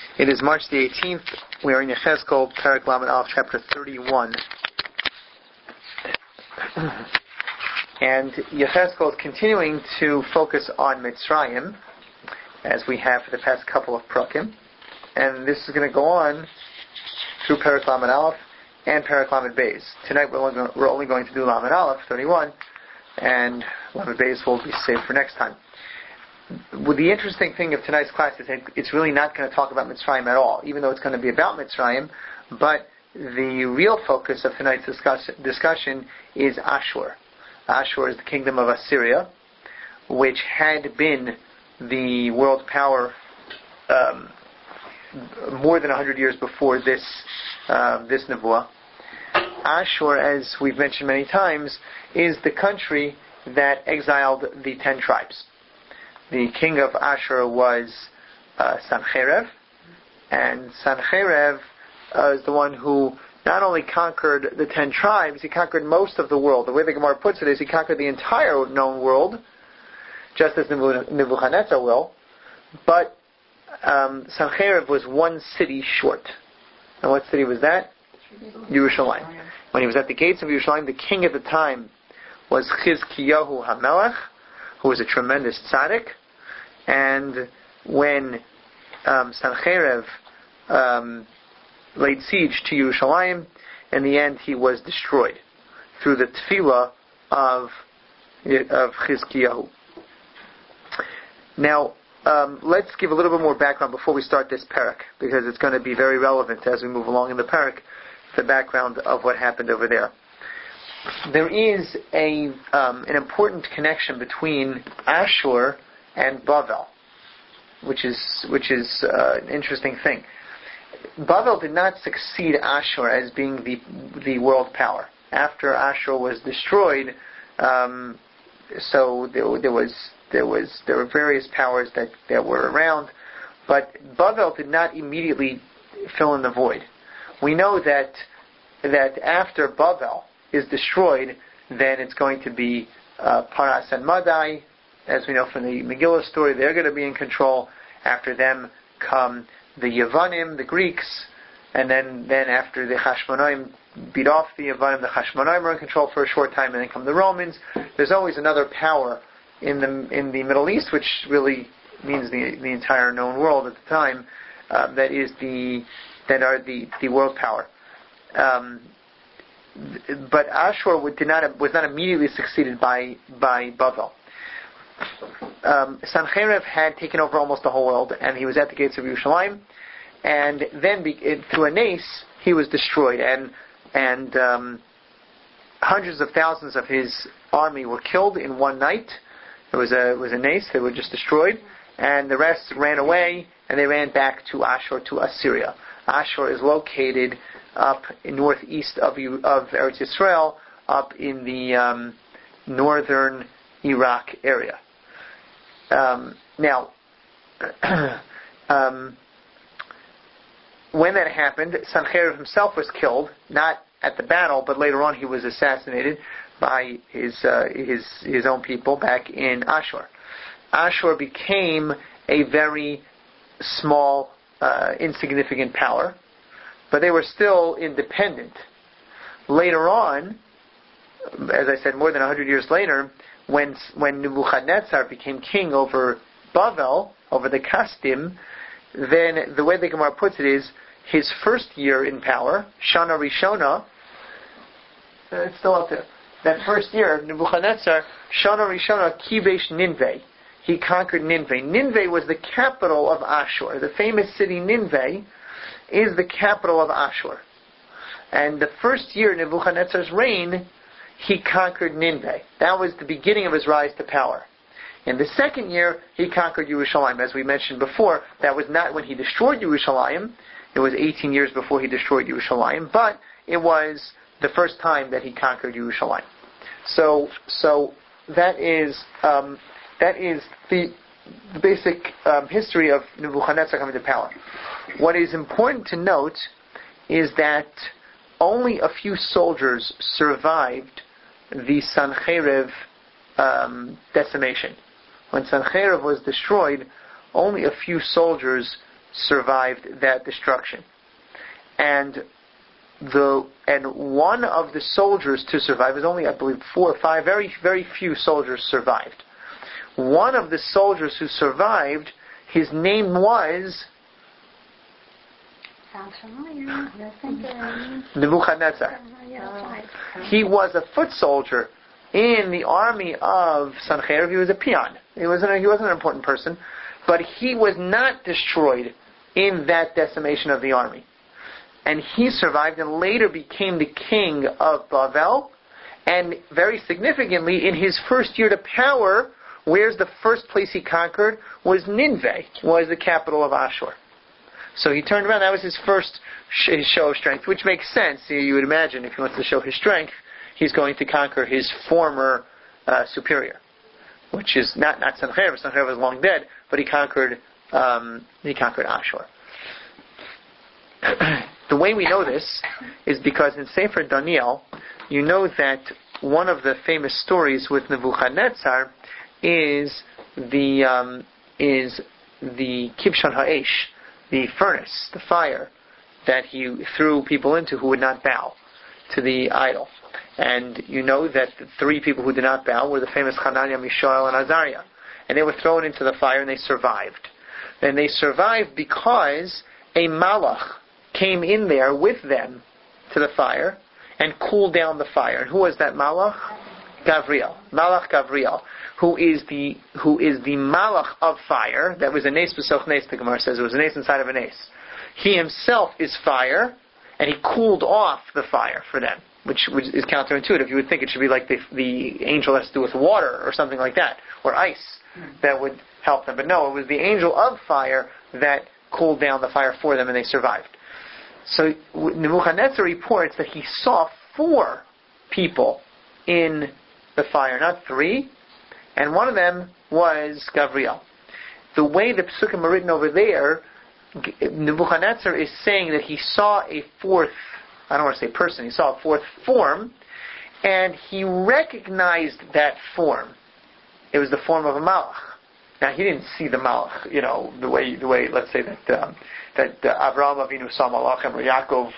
It is March the 18th. We are in Yechezkel, Perek Lamed Aleph, chapter 31. And Yechezkel is continuing to focus on Mitzrayim, as we have for the past couple of Prakim. And this is going to go on through Perek Lamed Aleph and Perek Lamed Beis. Tonight we're only going to do Lamed Aleph, 31, and Lamed Beis will be saved for next time. Well, the interesting thing of tonight's class is that it's really not going to talk about Mitzrayim at all, even though it's going to be about Mitzrayim, but the real focus of tonight's discussion is Ashur. Ashur is the kingdom of Assyria, which had been the world power more than 100 years before this Nevuah. Ashur, as we've mentioned many times, is the country that exiled the 10 tribes. The king of Ashur was Sancherev, and Sancherev is the one who not only conquered the 10 tribes, he conquered most of the world. The way the Gemara puts it is he conquered the entire known world, just as Nebuchadnezzar will, but Sancherev was one city short. And what city was that? Yerushalayim. When he was at the gates of Yerushalayim, the king at the time was Chizkiyahu HaMelech, who was a tremendous tzaddik. And when Sancherev laid siege to Yerushalayim, in the end he was destroyed through the tefillah of Chizkiyahu. Now, let's give a little bit more background before we start this parak, because it's going to be very relevant as we move along in the parak, the background of what happened over there. There is an important connection between Ashur and Bavel, which is an interesting thing. Bavel did not succeed Ashur as being the world power. After Ashur was destroyed, so there were various powers that were around, but Bavel did not immediately fill in the void. We know that after Bavel is destroyed, then it's going to be Paras and Madai. As we know from the Megillah story, they're going to be in control. After them come the Yavanim, the Greeks, and then after the Hashmonaim beat off the Yavanim, the Hashmonaim are in control for a short time, and then come the Romans. There's always another power in the Middle East, which really means the entire known world at the time, that are the world power. But Ashur was not immediately succeeded by Bavel. Sancherev had taken over almost the whole world, and he was at the gates of Yerushalayim, and then through a nace he was destroyed, and hundreds of thousands of his army were killed in one night. It was a nace; they were just destroyed, and the rest ran away, and they ran back to Ashur, to Assyria. Ashur is located up in northeast of Eretz Yisrael, up in the northern Iraq area. Now, when that happened, Sancherev himself was killed, not at the battle, but later on he was assassinated by his own people back in Ashur. Ashur became a very small, insignificant power, but they were still independent. Later on, as I said, more than 100 years later, when Nebuchadnezzar became king over Bavel, over the Kasdim, then the way the Gemara puts it is, his first year in power, Shana Rishona, it's still out there, that first year, Nebuchadnezzar, Shana Rishona, Kivesh Ninveh, he conquered Ninveh. Ninveh was the capital of Ashur. The famous city Ninveh is the capital of Ashur. And the first year in Nebuchadnezzar's reign, he conquered Ninveh. That was the beginning of his rise to power. In the second year, he conquered Yerushalayim. As we mentioned before, that was not when he destroyed Yerushalayim. It was 18 years before he destroyed Yerushalayim, but it was the first time that he conquered Yerushalayim. So that is the basic history of Nebuchadnezzar coming to power. What is important to note is that only a few soldiers survived the Sancherev decimation. When Sancherev was destroyed, only a few soldiers survived that destruction. And one of the soldiers to survive, was only, I believe, 4 or 5, very, very few soldiers survived. One of the soldiers who survived, his name was Nebuchadnezzar. He was a foot soldier in the army of Sancherib. He was a peon. He wasn't an important person, but he was not destroyed in that decimation of the army. And he survived and later became the king of Bavel. And very significantly, in his first year to power, where's the first place he conquered? Was Nineveh, was the capital of Ashur. So he turned around. That was his first show of strength, which makes sense. You would imagine if he wants to show his strength, he's going to conquer his former superior, which is not Sancherib. Sancherib was long dead, but he conquered Ashur. The way we know this is because in Sefer Daniel, you know that one of the famous stories with Nebuchadnezzar is the Kibshon Ha'esh, the furnace, the fire that he threw people into who would not bow to the idol. And you know that the 3 people who did not bow were the famous Hananiah, Mishael, and Azariah. And they were thrown into the fire and they survived. And they survived because a malach came in there with them to the fire and cooled down the fire. And who was that malach? Gavriel. Malach Gavriel, who is the malach of fire. That was a nes b'soch nes, the Gemara says. It was a nes inside of a nes. He himself is fire, and he cooled off the fire for them, which is counterintuitive. You would think it should be like the angel has to do with water or something like that, or ice, that would help them. But no, it was the angel of fire that cooled down the fire for them, and they survived. So Nebuchadnezzar reports that he saw 4 people in the fire, not 3, and one of them was Gavriel. The way the Psukim are written over there, Nebuchadnezzar is saying that he saw a 4th, I don't want to say person, he saw a 4th form, and he recognized that form. It was the form of a malach. Now he didn't see the malach, the way let's say that Avraham Avinu saw malachim, or Yaakov,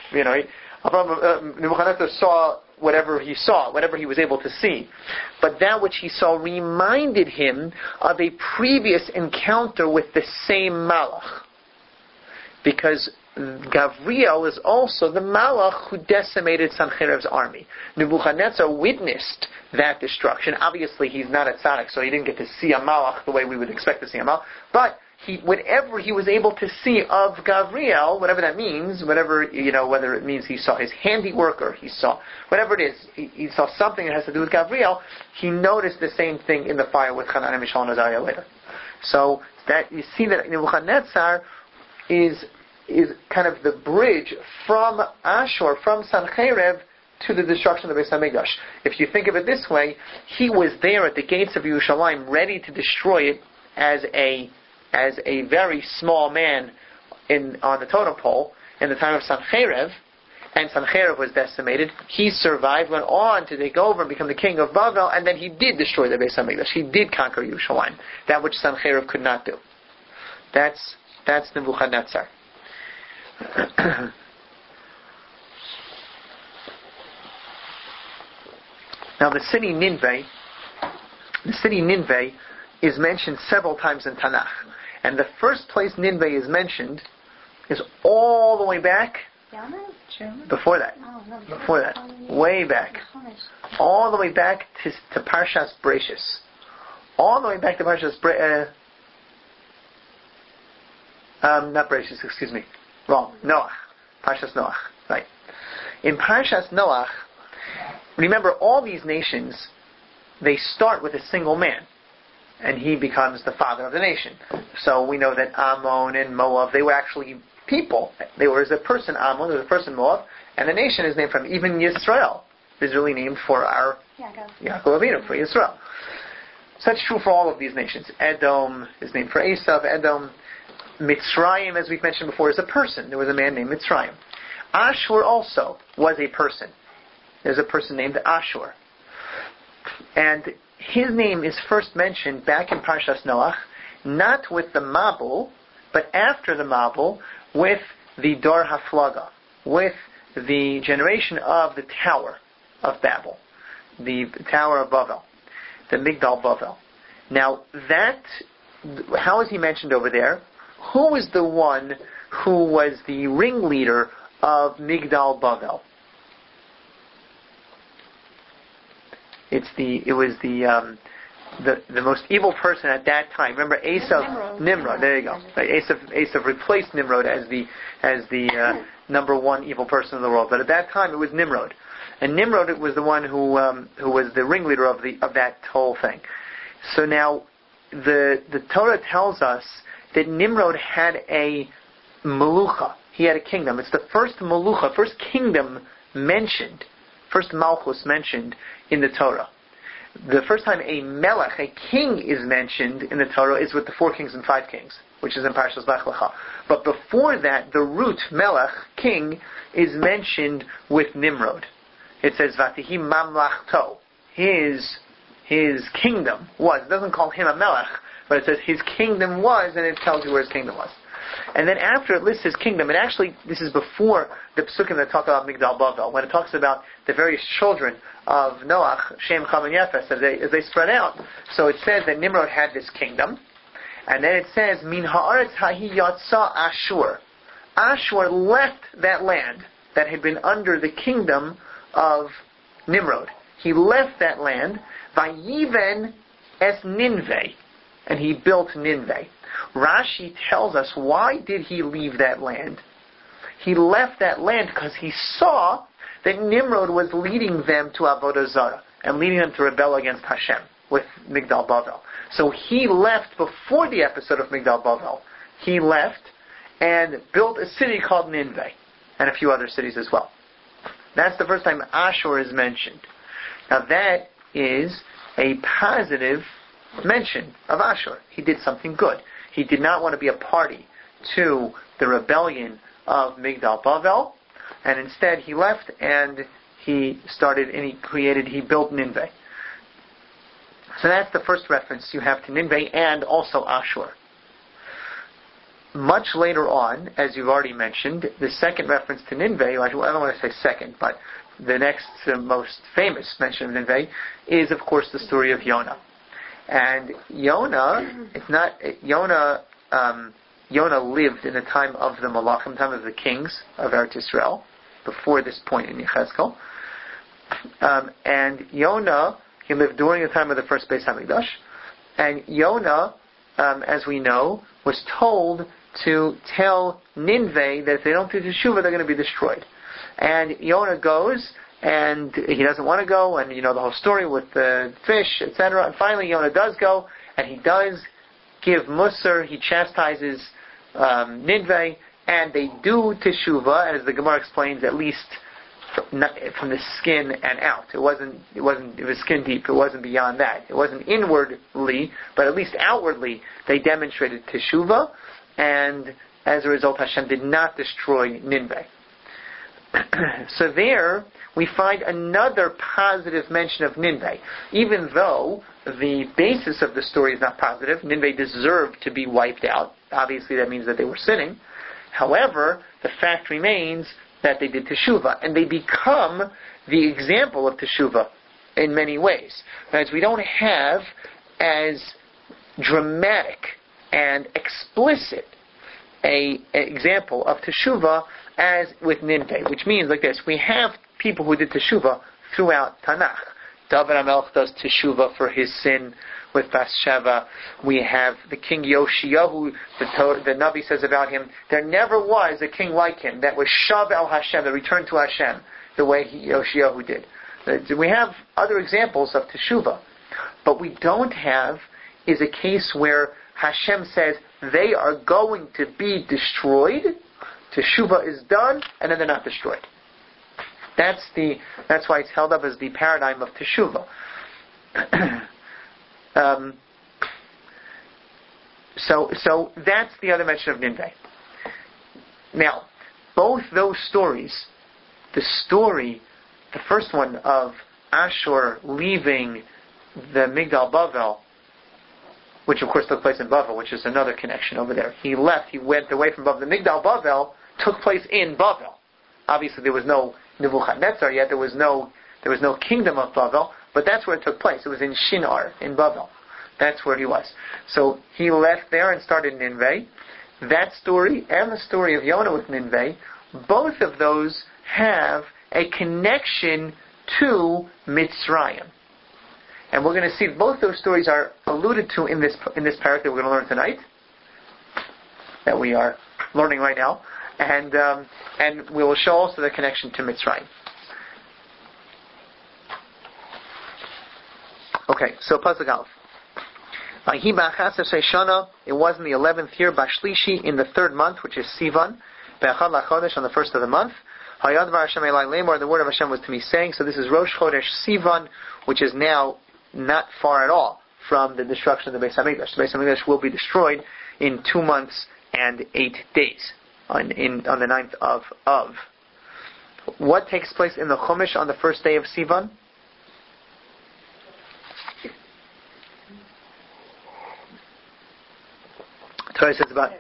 Nebuchadnezzar saw whatever he saw, whatever he was able to see. But that which he saw reminded him of a previous encounter with the same malach. Because Gavriel is also the malach who decimated Sancherib's army. Nebuchadnezzar witnessed that destruction. Obviously, he's not a tzaddik, so he didn't get to see a malach the way we would expect to see a malach. But whatever he was able to see of Gavriel, whatever that means, whether it means he saw his handiwork or he saw whatever it is, he saw something that has to do with Gavriel. He noticed the same thing in the fire with Hananiah, Mishael, and Azariah later. So that you see that Nebuchadnezzar is kind of the bridge from Ashur, from Sancherib, to the destruction of the Beis HaMikdash. If you think of it this way, he was there at the gates of Yerushalayim, ready to destroy it as a very small man on the totem pole in the time of Sancherib, and Sancherib was decimated. He survived, went on to take over and become the king of Bavel, and then he did destroy the Beis HaMikdash. He did conquer Yerushalayim, that which Sancherib could not do. That's Nebuchadnezzar. Now the city Nineveh is mentioned several times in Tanakh. And the first place Nineveh is mentioned is all the way back before that. Way back. All the way back to Parshas Bereishis. All the way back to Parshas not Bereishis, excuse me. Wrong. Noach. Parshas Noach. Right. In Parshas Noach, remember all these nations, they start with a single man. And he becomes the father of the nation. So we know that Ammon and Moab, they were actually people. There was a person Ammon, there was a person Moab, and the nation is named from even Yisrael. Is really named for our Yaakov Avinu, for Yisrael. So that's true for all of these nations. Edom is named for Esav. Edom. Mitzrayim, as we've mentioned before, is a person. There was a man named Mitzrayim. Ashur also was a person. There's a person named Ashur. And his name is first mentioned back in Parshas Noach, not with the Mabul, but after the Mabul, with the Dor Haflaga, with the generation of the Tower of Babel, the Tower of Bavel, the Migdal Bavel. Now how is he mentioned over there? Who was the one who was the ringleader of Migdal Bavel? It was the most evil person at that time. Remember Nimrod. There you go. Esav replaced Nimrod as the number one evil person in the world. But at that time, it was Nimrod, and Nimrod was the one who was the ringleader of that whole thing. So now, the Torah tells us that Nimrod had a melucha. He had a kingdom. It's the first melucha, first kingdom mentioned, first malchus mentioned in the Torah. The first time a melech, a king, is mentioned in the Torah is with the 4 kings and 5 kings, which is in Parshas Lech Lecha. But before that, the root melech, king, is mentioned with Nimrod. It says, Vatihi mamlachto. His kingdom was. It doesn't call him a melech, but it says his kingdom was, and it tells you where his kingdom was. And then after it lists his kingdom, and actually this is before the psukim that talk about Migdal Bavel, when it talks about the various children of Noach, Shem, Cham, and Yefes, as they spread out. So it says that Nimrod had this kingdom, and then it says, Min ha'aretz hahi yatsa Ashur. Ashur left that land that had been under the kingdom of Nimrod. He left that land, Vayiven es Ninveh, and he built Ninveh. Rashi tells us, why did he leave that land? He left that land because he saw that Nimrod was leading them to Avodah Zarah and leading them to rebel against Hashem with Migdal Bavel. So he left before the episode of Migdal Bavel. He left and built a city called Ninveh and a few other cities as well. That's the first time Ashur is mentioned. Now that is a positive mention of Ashur. He did something good. He did not want to be a party to the rebellion of Migdal Bavel, and instead he left and he built Ninveh. So that's the first reference you have to Ninveh and also Ashur. Much later on, as you've already mentioned, the second reference to Ninveh, I don't want to say second, but the next most famous mention of Ninveh is, of course, the story of Yonah. And Yonah lived in the time of the Malachim, time of the kings of Eretz Yisrael, before this point in Yechezkel. And Yonah, he lived during the time of the first Beis Hamikdash. And Yonah, as we know, was told to tell Ninveh that if they don't do Teshuvah, they're going to be destroyed. And Yonah goes, and he doesn't want to go, and you know the whole story with the fish, etc. And finally Yonah does go, and he does give Musar, he chastises Ninveh, and they do Teshuvah, and as the Gemara explains, at least from the skin and out. It was skin deep, it wasn't beyond that. It wasn't inwardly, but at least outwardly, they demonstrated Teshuvah, and as a result Hashem did not destroy Ninveh. So there we find another positive mention of Ninveh. Even though the basis of the story is not positive, Ninveh deserved to be wiped out. Obviously that means that they were sinning. However, the fact remains that they did Teshuvah, and they become the example of Teshuvah in many ways. As we don't have as dramatic and explicit an example of Teshuvah as with Ninveh, which means like this: we have people who did Teshuvah throughout Tanakh. David HaMelech does Teshuvah for his sin with Bathsheba. We have the king Yoshiyahu, the Navi says about him, there never was a king like him that was Shav El Hashem, that returned to Hashem, the way Yoshiyahu did. We have other examples of Teshuvah, but we don't have is a case where Hashem says they are going to be destroyed, Teshuvah is done, and then they're not destroyed. That's why it's held up as the paradigm of Teshuvah. So that's the other mention of Ninveh. Now, both those stories, the first one of Ashur leaving the Migdal Bavel, which of course took place in Bavel, which is another connection over there. He left, he went away from Bavel. The Migdal Bavel took place in Bavel. Obviously there was no Nebuchadnezzar yet, there was no kingdom of Bavel, but that's where it took place. It was in Shinar, in Bavel. That's where he was. So he left there and started Nineveh. That story and the story of Yonah with Nineveh, both of those have a connection to Mitzrayim. And we're going to see both those stories are alluded to in this parak that we're going to learn tonight, that we are learning right now, and we will show also the connection to Mitzrayim. Okay, so Pasuk Aleph. It was in the 11th year, Bashlishi, in the 3rd month, which is Sivan, Be'achad LaChodesh, on the 1st of the month. Hayad Var Hashem Elai Lemor, the word of Hashem was to me saying, so this is Rosh Chodesh Sivan, which is now not far at all from the destruction of the Beis HaMikdash. The Beis HaMikdash will be destroyed in 2 months and 8 days, on the 9th of Av. What takes place in the Chumash on the first day of Sivan? Torah says about...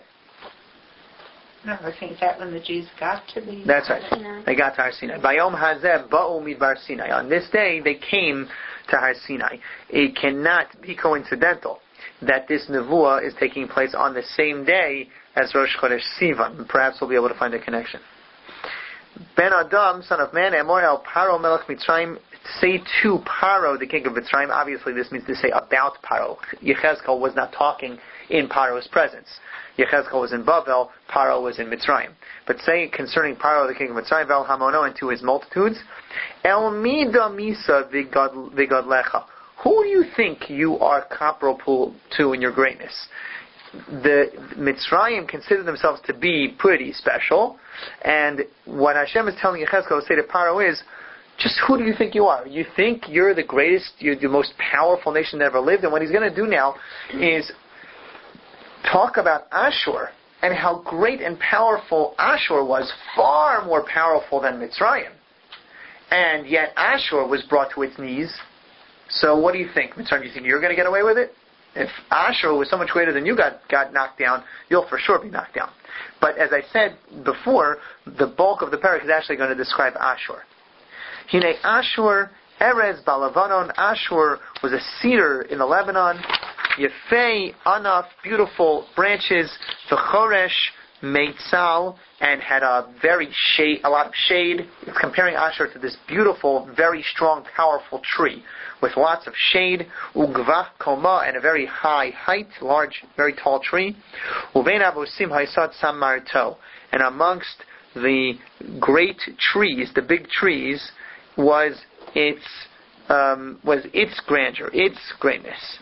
No, I think that when the Jews got to the... That's right. They got to Har Sinai. Vayom hazeh ba'u midbar Sinai. On this day, they came to Har Sinai. It cannot be coincidental that this nevuah is taking place on the same day as Rosh Chodesh Sivan. Perhaps we'll be able to find a connection. Ben Adam, son of man, Emor el Paro melech Mitzrayim, say to Paro, the king of Mitzrayim. Obviously, this means to say about Paro. Yechezkel was not talking in Paro's presence. Yechezkel was in Bavel, Paro was in Mitzrayim. But say concerning Paro, the king of Mitzrayim, Vel Hamono, and to his multitudes, El mida misa vigadlecha. Who do you think you are comparable to in your greatness? The Mitzrayim consider themselves to be pretty special, and what Hashem is telling Yechezkel to say to Paro is, just who do you think you are? You think you're the greatest, you're the most powerful nation that ever lived, and what he's going to do now is talk about Ashur and how great and powerful Ashur was, far more powerful than Mitzrayim. And yet Ashur was brought to its knees. So what do you think, Mitzrayim? Do you think you're going to get away with it? If Ashur was so much greater than you got knocked down, you'll for sure be knocked down. But as I said before, the bulk of the parak is actually going to describe Ashur. Hine Ashur, Erez Balavanon. Ashur was a cedar in the Lebanon. Yefei, Anaf, beautiful branches. V'choresh, Meitzal, and had a lot of shade. It's comparing Ashur to this beautiful, very strong, powerful tree with lots of shade. Ugvach koma, and a very high height, large, very tall tree. Uvein avosim haisat samarto, and amongst the great trees, the big trees, was its grandeur, its greatness,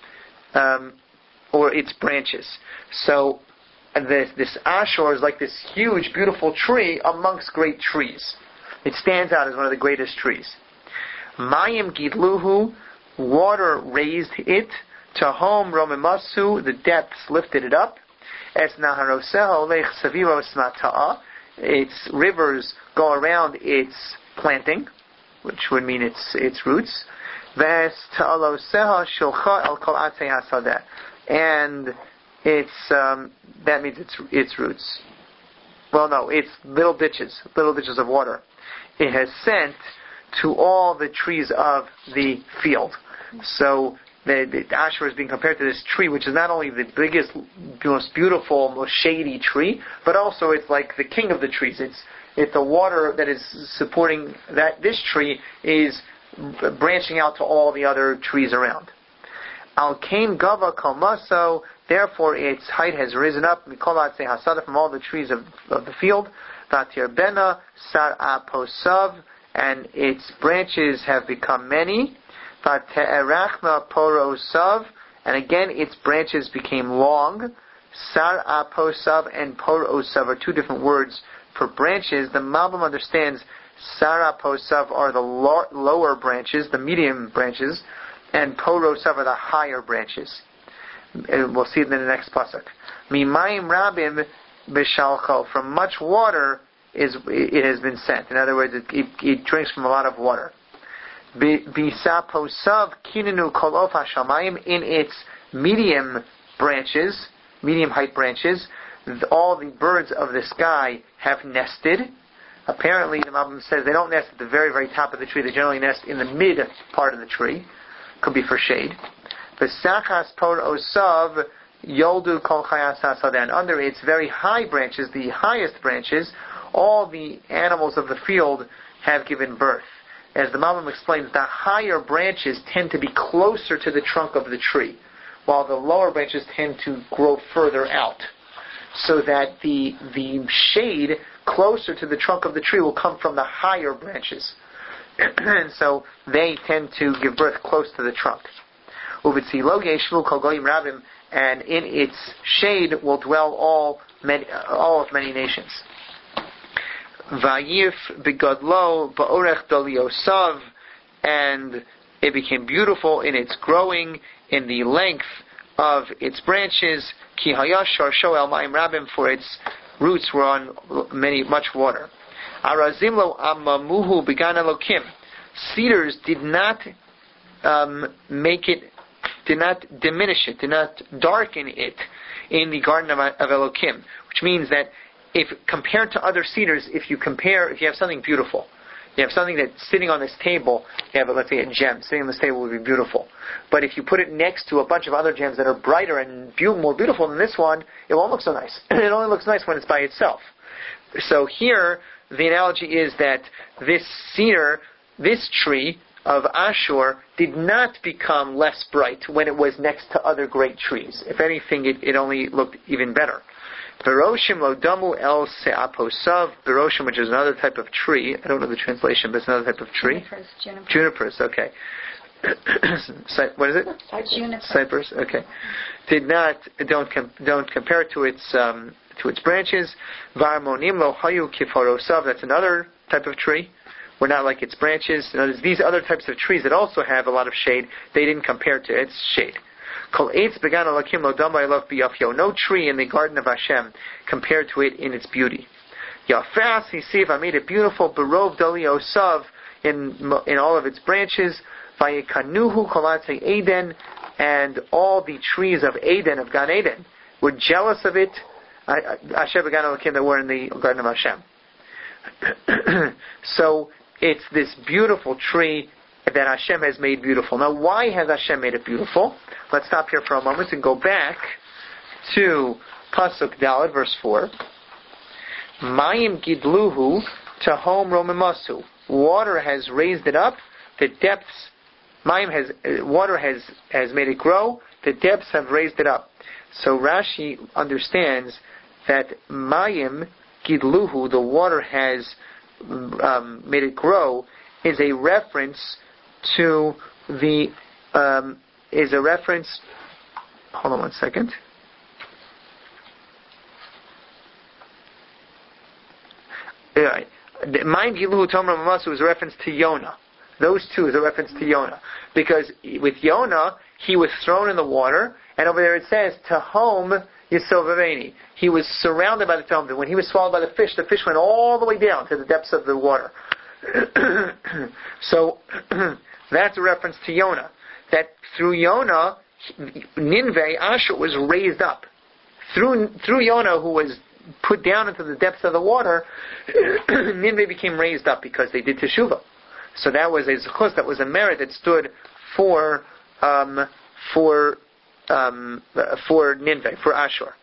or its branches. So this Ashur is like this huge, beautiful tree amongst great trees. It stands out as one of the greatest trees. Mayim gidluhu, water raised it. Tahom romimasu, the depths lifted it up. Es naharoseho lech saviro smata'a, its rivers go around its planting, which would mean its roots. Ves ta'aloseha shilcha el kol atei hasadeh, and that means its roots. Well, no, it's little ditches of water. It has sent to all the trees of the field. So the Ashur is being compared to this tree, which is not only the biggest, most beautiful, most shady tree, but also it's like the king of the trees. It's the water that is supporting this tree is branching out to all the other trees around. Al kain gava kalmaso, therefore its height has risen up, mikolat se hasada, from all the trees of the field. Vatir bena sar aposav, and its branches have become many. Vaterachna porosav, and again its branches became long. Sar aposav and porosav are two different words for branches. The Malbim understands sar aposav are the lower branches, the medium branches, and porosav are the higher branches. And we'll see it in the next pasuk. Mimayim rabim b'shalcho, from much water it has been sent. In other words, it drinks from a lot of water. Bisaposav kinenu kolof hashamayim, in its medium branches, medium height branches, all the birds of the sky have nested. Apparently, the Malbim says they don't nest at the very, very top of the tree. They generally nest in the mid part of the tree. Could be for shade. V'sachas por osav yoldu kol chayas hasadan. Under its very high branches, the highest branches, all the animals of the field have given birth. As the Malbim explains, the higher branches tend to be closer to the trunk of the tree, while the lower branches tend to grow further out, so that the shade closer to the trunk of the tree will come from the higher branches. And so they tend to give birth close to the trunk. And in its shade will dwell all of many nations. Vayif begodlo ba'orech doliosav, and it became beautiful in its growing, in the length of its branches. Ki hayashar shoel ma'im rabim, for its roots were on much water. Arazimlo amamuhu began elokim. Cedars did not did not diminish it, did not darken it in the garden of Elokim, which means that if compared to other cedars, if you have something beautiful, you have something that's sitting on this table, you have, let's say, a gem sitting on this table would be beautiful. But if you put it next to a bunch of other gems that are brighter and more beautiful than this one, it won't look so nice. It only looks nice when it's by itself. So here, the analogy is that this cedar, this tree of Ashur, did not become less bright when it was next to other great trees. If anything, it only looked even better. Beroshim lodamu el seaposav. Beroshim, which is another type of tree. I don't know the translation, but it's another type of tree. Junipers, okay. What is it? Junipers. Cypress, okay. Don't compare it to its branches. Varmonim lo hayu kifarosav. That's another type of tree. We're not like its branches. These other types of trees that also have a lot of shade, they didn't compare to its shade. No tree in the garden of Hashem compared to it in its beauty. Yafas, I made it beautiful. Berov dali osav, in all of its branches. Vayekanuhu kolatei Eden, and all the trees of Eden, of Gan Eden, were jealous of it. Hashem began Elokim, that were in the garden of Hashem. So it's this beautiful tree that Hashem has made beautiful. Now, why has Hashem made it beautiful? Let's stop here for a moment and go back to Pasuk Daled, verse 4. Mayim gidluhu tahom romimasu. Water has raised it up. The depths, water has made it grow. The depths have raised it up. So Rashi understands that Mayim gidluhu, the water has made it grow, is a reference to the hold on one second. Mayim gidluhu tahom romimasu is a reference to Yonah. Those two is a reference to Yonah, because with Yonah he was thrown in the water, and over there it says Tahom Yisovaveni. He was surrounded by the Tahom. And when he was swallowed by the fish went all the way down to the depths of the water. So that's a reference to Yonah. That through Yonah, Nineveh, Ashur, was raised up. Through Yonah, who was put down into the depths of the water, Nineveh became raised up because they did teshuvah. So that was a zechus, that was a merit that stood for Nineveh, for Ashur.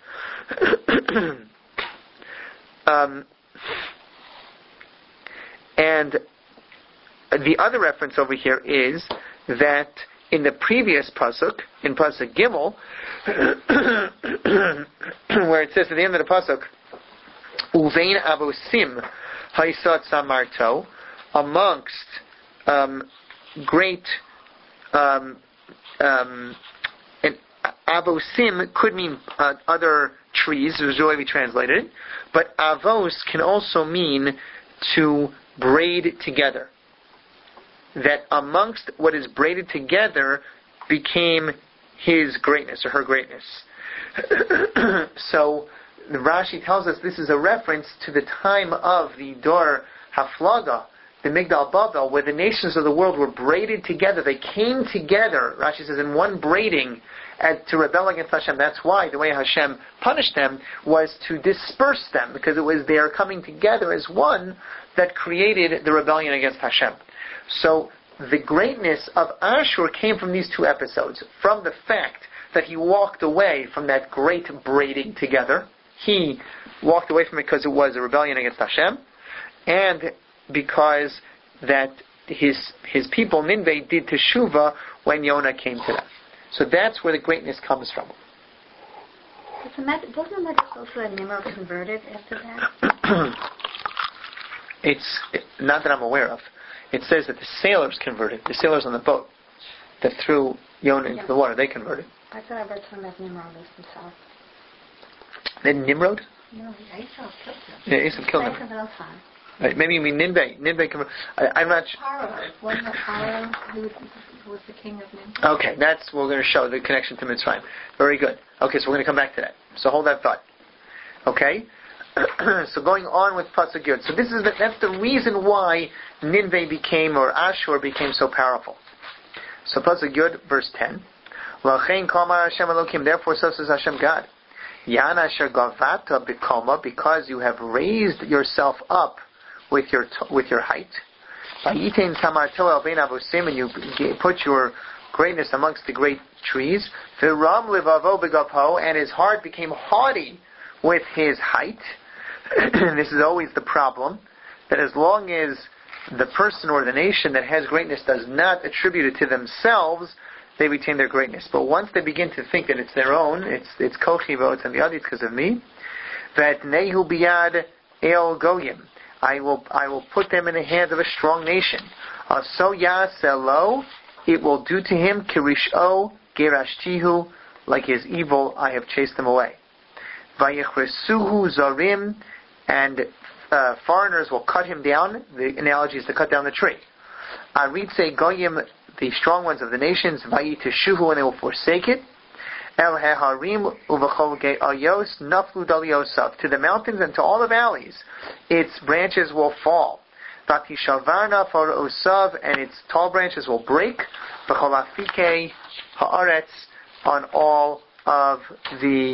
And the other reference over here is that in the previous pasuk, in pasuk Gimel, where it says at the end of the pasuk, Uvein avosim haisat samarto, amongst great and avosim could mean other trees, is the way we translated it, but avos can also mean to braid together. That amongst what is braided together became his greatness, or her greatness. So Rashi tells us this is a reference to the time of the Dor Haflaga, the Migdal Babel, where the nations of the world were braided together. They came together, Rashi says, in one braiding to rebel against Hashem. That's why the way Hashem punished them was to disperse them, because it was their coming together as one that created the rebellion against Hashem. So the greatness of Ashur came from these two episodes, from the fact that he walked away from that great braiding together. He walked away from it because it was a rebellion against Hashem, and because that his people, Nineveh, did teshuvah when Yonah came to them. So that's where the greatness comes from. Doesn't that also that Nimrod converted after that? It's not that I'm aware of. It says that the sailors converted. The sailors on the boat that threw Yonah into the water, they converted. I thought I read something about Nimrod himself. Then Nimrod? No, Esau killed him. Yeah, Esau killed him. Right, maybe you mean Nineveh. I'm not sure. Paro. Wasn't it Paro who was the king of Nineveh? Okay, that's what we're going to show, the connection to Mitzrayim. Very good. Okay, so we're going to come back to that. So hold that thought. Okay? So going on with Pasuk Yud. So that's the reason why Nineveh became, or Ashur became so powerful. So Pasuk Yud, verse 10. L'chein kamar Hashem Elokim, therefore so says Hashem God. Yan asher gavata b'koma, because you have raised yourself up with your height. Vayitain samarto el bein avusim, and you put your greatness amongst the great trees. V'ram livavo b'gavho, and his heart became haughty with his height. This is always the problem, that as long as the person or the nation that has greatness does not attribute it to themselves, they retain their greatness. But once they begin to think that it's their own, it's kochivo, it's on the other, it's because of me, that nehu biyad el goyim, I will put them in the hands of a strong nation. So yaselo, it will do to him kirisho gerashtihu, like his evil I have chased them away. Vayichresuhu zarim, and foreigners will cut him down. The analogy is to cut down the tree. Aritze goyim, the strong ones of the nations, vayiteshuhu, and they will forsake it. El heharim uvachol ge'ayos naflu daliosav, to the mountains and to all the valleys, its branches will fall. Vatishavarna farosav, and its tall branches will break. V'chol afike haaretz, on all of the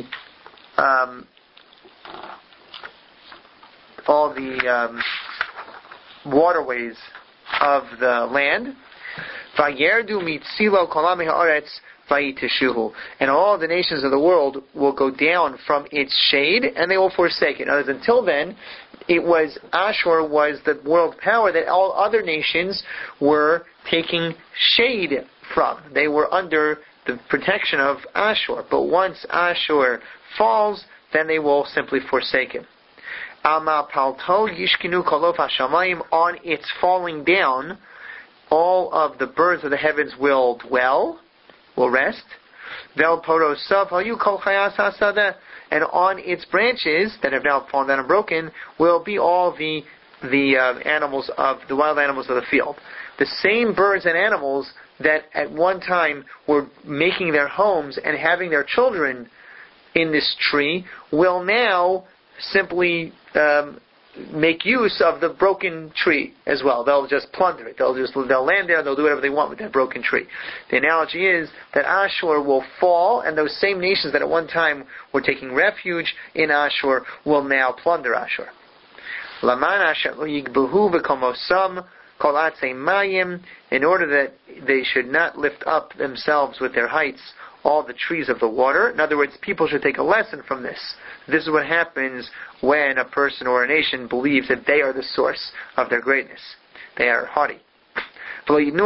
waterways of the land. Vayerdu mitzilo kolami haaretz vayiteshuhu, and all the nations of the world will go down from its shade, and they will forsake it. Until then, Ashur was the world power that all other nations were taking shade from. They were under the protection of Ashur. But once Ashur falls, then they will simply forsake him. Alma palto yishkinu kolof hashamayim, on its falling down, all of the birds of the heavens will dwell, will rest. Vel porosav hayu kol chayas hasada, and on its branches that have now fallen down and broken will be all the animals of the wild animals of the field. The same birds and animals that at one time were making their homes and having their children in this tree will now simply make use of the broken tree as well. They'll just plunder it. They'll land there. They'll do whatever they want with that broken tree. The analogy is that Ashur will fall, and those same nations that at one time were taking refuge in Ashur will now plunder Ashur. Laman Asher yigbuhu v'komosam kol atzei mayim, in order that they should not lift up themselves with their heights all the trees of the water. In other words, people should take a lesson from this. This is what happens when a person or a nation believes that they are the source of their greatness. They are haughty. They will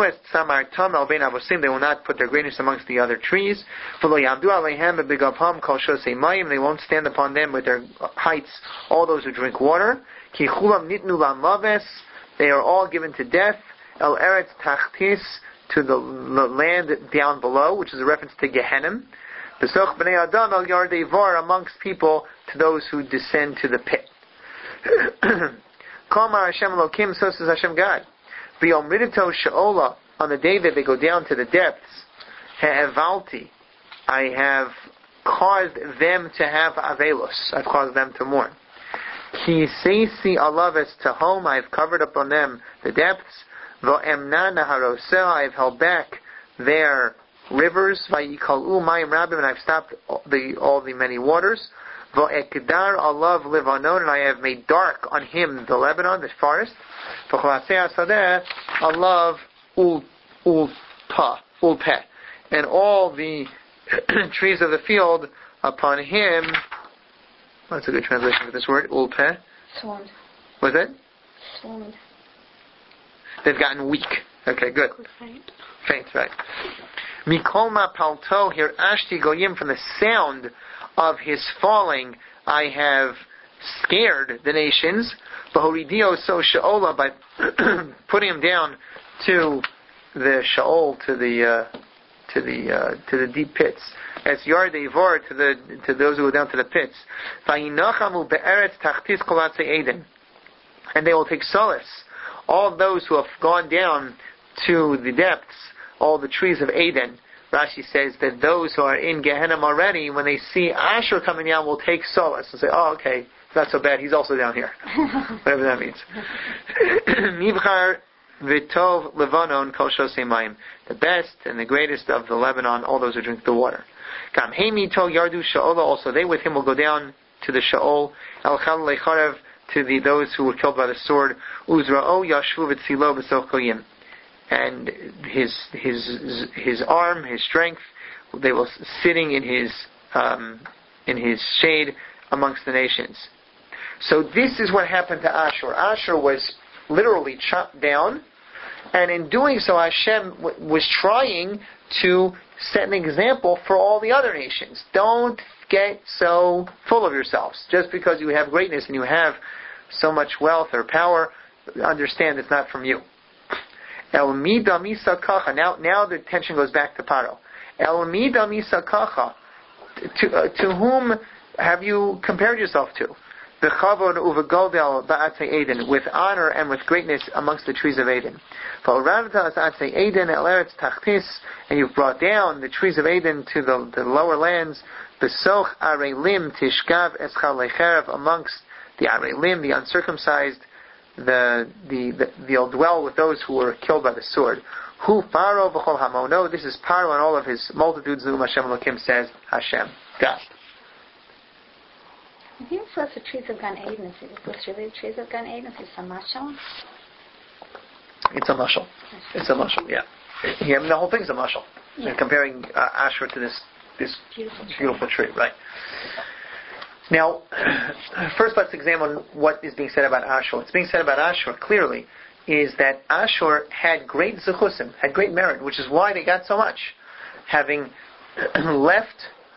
not put their greatness amongst the other trees. They won't stand upon them with their heights, all those who drink water. They are all given to death. El eretz tachtis, to the land down below, which is a reference to Gehenna. Besoch b'nei adam el yardei var, amongst people, to those who descend to the pit. Kamar Hashem Elokim, so says Hashem God. V'yomridito she'ola, on the day that they go down to the depths, he'evalti, I have caused them to have avelos, I've caused them to mourn. Ki seisi alaves tahom, I have covered up on them the depths. V'emna naharoseh, I have held back their rivers. V'yikalu mayim rabim, and I have stopped all the many waters. V'ekdar alav Levanon, and I have made dark on him the Lebanon, the forest. V'chlasei asadeh alav ulpeh, and all the trees of the field upon him. That's a good translation for this word, ulpeh. Swarmed. Was it? Swarmed. They've gotten weak. Okay, good. Faint, right. Mikol ma palto, here ashti goyim, from the sound of his falling, I have scared the nations. Bahoridio so sha'ola, by putting him down to the sha'ol, to the deep pits. As yardei vor, to those who go down to the pits. Vayinachamu be'eretz tachtis kolatze Eden, and they will take solace, all those who have gone down to the depths, all the trees of Eden. Rashi says that those who are in Gehenna already, when they see Asher coming down, will take solace and say, "Oh, okay, it's not so bad. He's also down here." Whatever that means. Mibchar v'tov Levanon kol shosei mayim, the best and the greatest of the Lebanon, all those who drink the water. Gam heimi to yardu sha'ola, also they with him will go down to the sha'ol. El chal lecharev, to those who were killed by the sword. Uzra'o yashu v'tzilo b'soch koyim, and his arm, his strength, they were sitting in his shade amongst the nations. So this is what happened to Ashur. Ashur was literally chopped down, and in doing so, Hashem was trying to set an example for all the other nations. Don't get so full of yourselves. Just because you have greatness and you have so much wealth or power, understand it's not from you. El mida misa kacha. Now the attention goes back to Paro. El mida misa kacha. To whom have you compared yourself to? B'chavod uvegoldel ba'atzei Eden, with honor and with greatness amongst the trees of Eden. V'oravta atzei Eden el eretz tachtis, and you've brought down the trees of Eden to the lower lands. B'soch arelim tishkav eschal lecherev, amongst the arelim, the uncircumcised, they'll dwell with those who were killed by the sword. Hu Paro v'chol hamono, this is Paro and all of his multitudes, whom Hashem Elokim, says Hashem, God. I think it's also the trees of Gan Eden. Is this really the trees of Gan Eden? Is this a mashal? It's a mashal. It's a mashal, yeah. I mean, the whole thing's a mashal. Yeah. Comparing Asher to this beautiful tree, right. Now, first let's examine what is being said about Ashur. What's being said about Ashur clearly is that Ashur had great zechusim, had great merit, which is why they got so much. Having left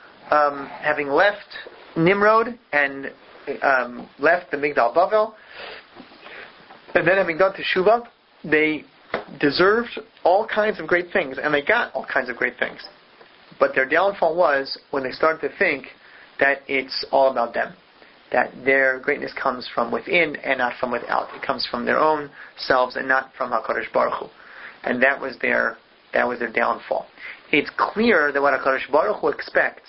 Nimrod and left the Migdal Bavel, and then having done Teshuvah, they deserved all kinds of great things, and they got all kinds of great things. But their downfall was when they started to think that it's all about them, that their greatness comes from within and not from without. It comes from their own selves and not from HaKadosh Baruch Hu. And that was their downfall. It's clear that what HaKadosh Baruch Hu expects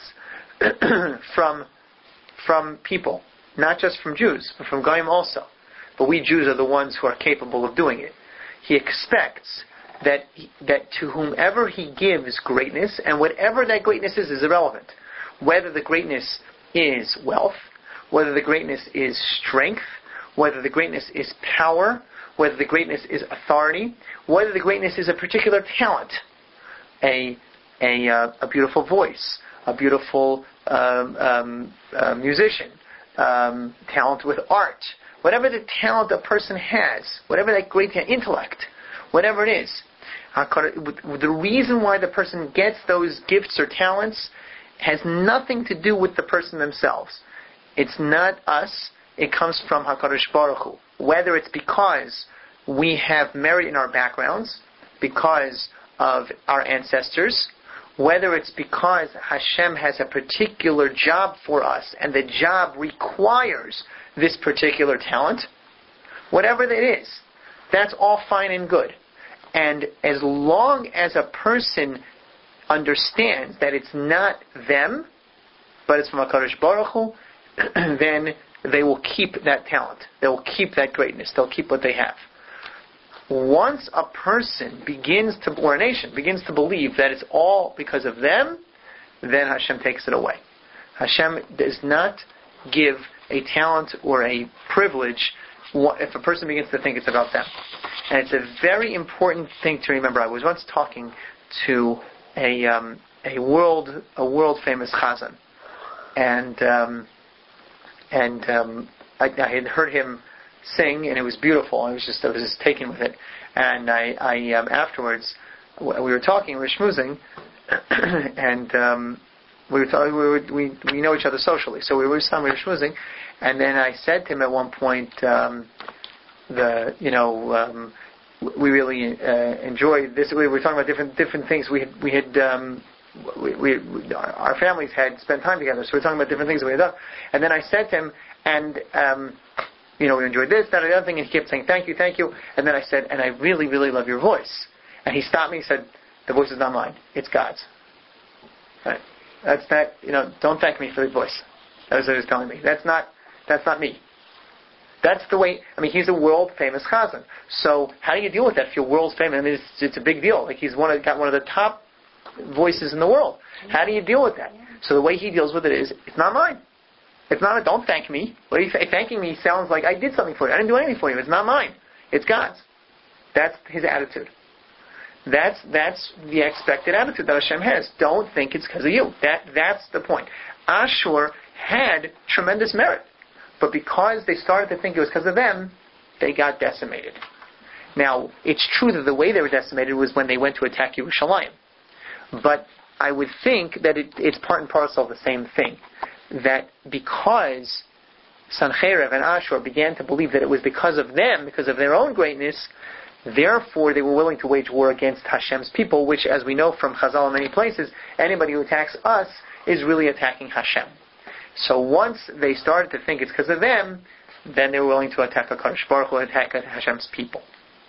from people, not just from Jews, but from Goyim also. But we Jews are the ones who are capable of doing it. He expects that to whomever he gives greatness, and whatever that greatness is irrelevant. Whether the greatness is wealth, whether the greatness is strength, whether the greatness is power, whether the greatness is authority, whether the greatness is a particular talent, a beautiful voice, a beautiful musician, talent with art, whatever the talent a person has, whatever that great intellect, whatever it is, the reason why the person gets those gifts or talents has nothing to do with the person themselves. It's not us. It comes from HaKadosh Baruch Hu. Whether it's because we have merit in our backgrounds, because of our ancestors, whether it's because Hashem has a particular job for us and the job requires this particular talent, whatever it is, that's all fine and good. And as long as a person understands that it's not them, but it's from HaKadosh Baruch Hu, then they will keep that talent. They will keep that greatness. They'll keep what they have. Once a person or a nation begins to believe that it's all because of them, then Hashem takes it away. Hashem does not give a talent or a privilege if a person begins to think it's about them. And it's a very important thing to remember. I was once talking to a world famous chazan, and I had heard him sing, and it was beautiful. I was just taken with it. And I afterwards, we were talking, we were schmoozing, and we know each other socially, so we were schmoozing, and then I said to him at one point, we really enjoyed this. We were talking about different things. Our families had spent time together, so we were talking about different things that we had done. And then I said to him, we enjoyed this, that, and the other thing, and he kept saying, thank you. And then I said, and I really, really love your voice. And he stopped me and said, the voice is not mine, it's God's. Right? That's not, don't thank me for the voice. That was what he was telling me. That's not me. That's the way, he's a world famous chazan. So how do you deal with that if you're world famous? It's a big deal. Like he's got one of the top voices in the world. How do you deal with that? So the way he deals with it is, it's not mine. It's not don't thank me. What are you thanking me sounds like I did something for you. I didn't do anything for you. It's not mine. It's God's. That's his attitude. That's the expected attitude that Hashem has. Don't think it's because of you. That's the point. Ashur had tremendous merit, but because they started to think it was because of them, they got decimated. Now, it's true that the way they were decimated was when they went to attack Yerushalayim. But I would think that it's part and parcel of the same thing. That because Sancheiriv and Ashur began to believe that it was because of them, because of their own greatness, therefore they were willing to wage war against Hashem's people, which, as we know from Chazal in many places, anybody who attacks us is really attacking Hashem. So once they started to think it's because of them, then they were willing to attack HaKadosh Baruch Hu, attack Hashem's people.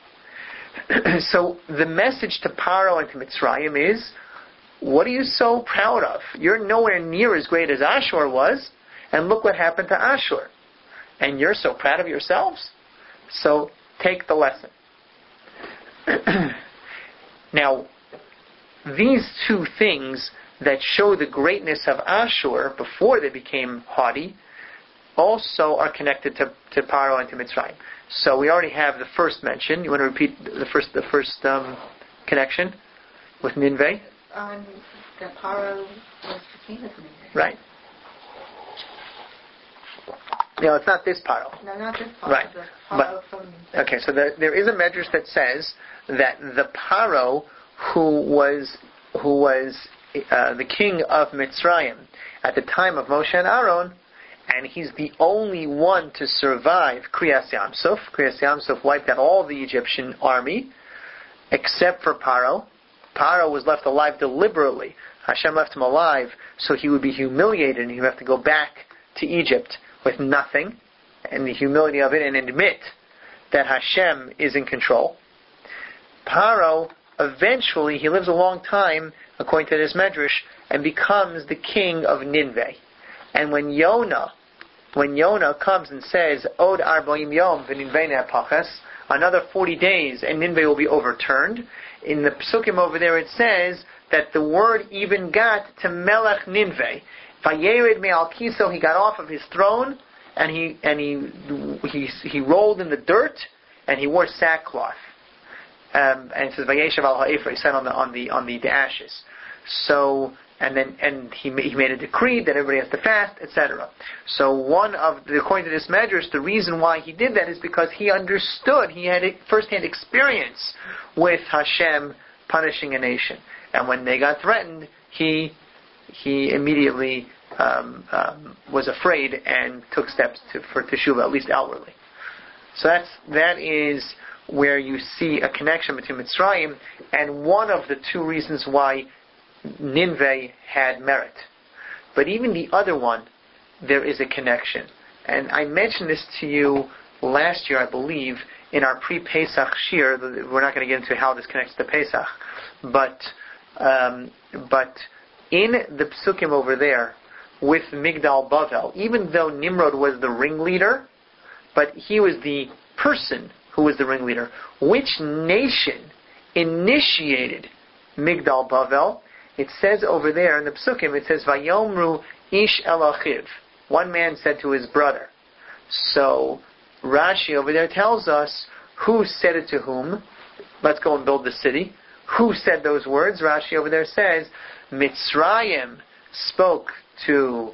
So the message to Paro and to Mitzrayim is, what are you so proud of? You're nowhere near as great as Ashur was, and look what happened to Ashur. And you're so proud of yourselves? So take the lesson. Now, these two things that show the greatness of Ashur before they became haughty also are connected to Paro and to Mitzrayim. So we already have the first mention. You want to repeat the first connection with Nineveh? That Paro was the king of Nineveh. Right. No, it's not this Paro. No, not this Paro. Right. The Paro from... Okay, so there is a medrash that says that the Paro who was the king of Mitzrayim at the time of Moshe and Aaron, and he's the only one to survive Kriyas Yamsuf. Kriyas Yamsuf wiped out all the Egyptian army, except for Paro. Paro was left alive deliberately. Hashem left him alive so he would be humiliated and he would have to go back to Egypt with nothing, and the humility of it, and admit that Hashem is in control. Paro, eventually, he lives a long time, according to this medrash, and becomes the king of Nineveh. And when Yonah comes and says, Od 40 yom v'Ninveh ne'apachas, another 40 days and Nineveh will be overturned, in the Psukim over there it says that the word even got to Melech Nineveh. Vayered me'al kiso, he got off of his throne, and he rolled in the dirt, and he wore sackcloth. And it says Vayeshav al ha'efer, he sat on the ashes. So and he made a decree that everybody has to fast, etc. So according to this medrash, the reason why he did that is because he understood, he had a first-hand experience with Hashem punishing a nation, and when they got threatened, he immediately was afraid and took steps for teshuvah, at least outwardly. So that is where you see a connection between Mitzrayim and one of the two reasons why Nineveh had merit. But even the other one, there is a connection. And I mentioned this to you last year, I believe, in our pre-Pesach shir. We're not going to get into how this connects to Pesach, but in the Psukim over there, with Migdal Bavel, even though Nimrod was the ringleader, but he was the person who was the ringleader. Which nation initiated Migdal Bavel? It says over there in the Psukim, it says, Vayomru ish el achiv. One man said to his brother. So Rashi over there tells us who said it to whom. Let's go and build the city. Who said those words? Rashi over there says, Mitzrayim spoke to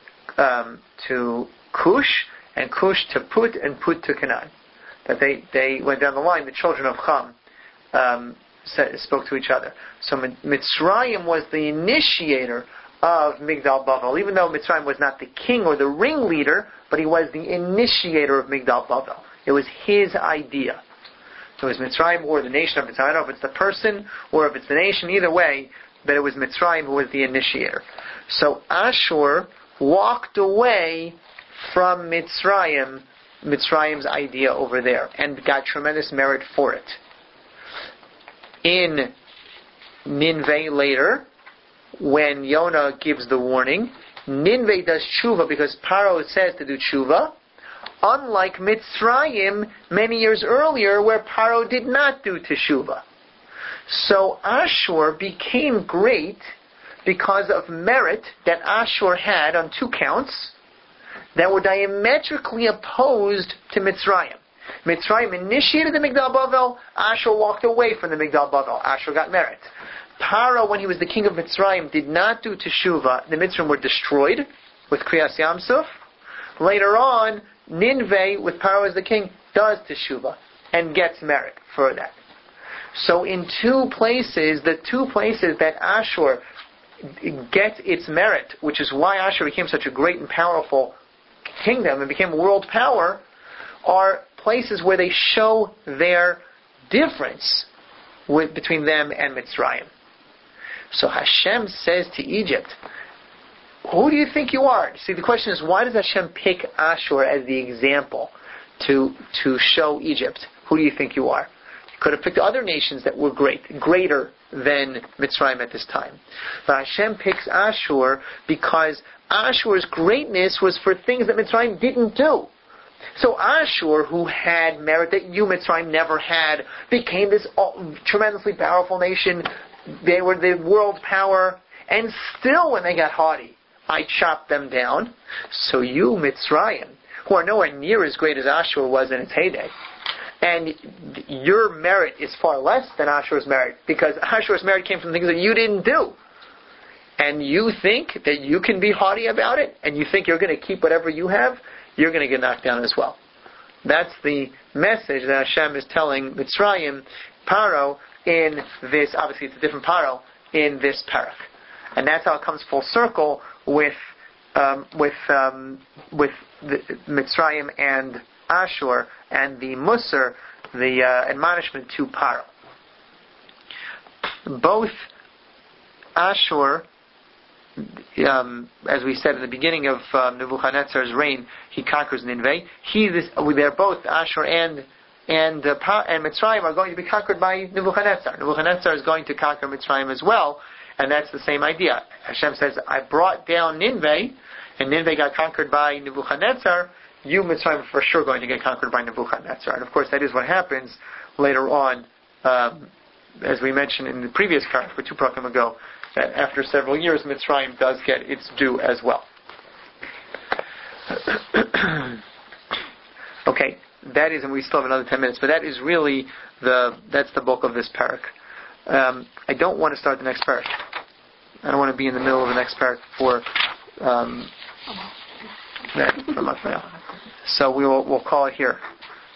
Cush, and Cush to Put, and Put to Canaan. That they went down the line. The children of Cham spoke to each other. So Mitzrayim was the initiator of Migdal Bavel, even though Mitzrayim was not the king or the ringleader, but he was the initiator of Migdal Bavel. It was his idea. So it was Mitzrayim or the nation of Mitzrayim. I don't know if it's the person or if it's the nation, either way, but it was Mitzrayim who was the initiator. So Ashur walked away from Mitzrayim's idea over there, and got tremendous merit for it. In Nineveh later, when Yonah gives the warning, Nineveh does tshuva because Paro says to do tshuva, unlike Mitzrayim many years earlier where Paro did not do teshuva. So Ashur became great because of merit that Ashur had on 2 counts that were diametrically opposed to Mitzrayim. Mitzrayim initiated the Migdal Bavel, Ashur walked away from the Migdal Bavel. Ashur got merit. Paro, when he was the king of Mitzrayim, did not do teshuva. The Mitzrayim were destroyed with Kriyas Yamsuf. Later on, Nineveh, with Paro as the king, does teshuva and gets merit for that. So in 2 places, the 2 places that Ashur gets its merit, which is why Ashur became such a great and powerful kingdom and became a world power, are places where they show their difference between them and Mitzrayim. So Hashem says to Egypt, who do you think you are? See, the question is, why does Hashem pick Ashur as the example to show Egypt? Who do you think you are? He could have picked other nations that were greater than Mitzrayim at this time. But Hashem picks Ashur because Ashur's greatness was for things that Mitzrayim didn't do. So Ashur, who had merit that you, Mitzrayim, never had, became this tremendously powerful nation. They were the world power, and still when they got haughty, I chopped them down. So you, Mitzrayim, who are nowhere near as great as Ashur was in its heyday, and your merit is far less than Ashur's merit, because Ashur's merit came from things that you didn't do. And you think that you can be haughty about it, and you think you're going to keep whatever you have, you're going to get knocked down as well. That's the message that Hashem is telling Mitzrayim, Paro, in this, obviously it's a different Paro, in this parak. And that's how it comes full circle with the Mitzrayim and Ashur, and the Musar, the admonishment to Paro. Both Ashur, as we said in the beginning of Nebuchadnezzar's reign, he conquers Nineveh. They're both, Ashur and Mitzrayim, are going to be conquered by Nebuchadnezzar. Nebuchadnezzar is going to conquer Mitzrayim as well, and that's the same idea. Hashem says, I brought down Nineveh, and Nineveh got conquered by Nebuchadnezzar. You, Mitzrayim, are for sure going to get conquered by Nebuchadnezzar. And of course, that is what happens later on, as we mentioned in the previous parak, 2 parakim ago, that after several years, Mitzrayim does get its due as well. Okay, that is, and we still have another 10 minutes, but that is really that's the bulk of this parak. I don't want to start the next parak. I don't want to be in the middle of the next parak for that. So we'll call it here.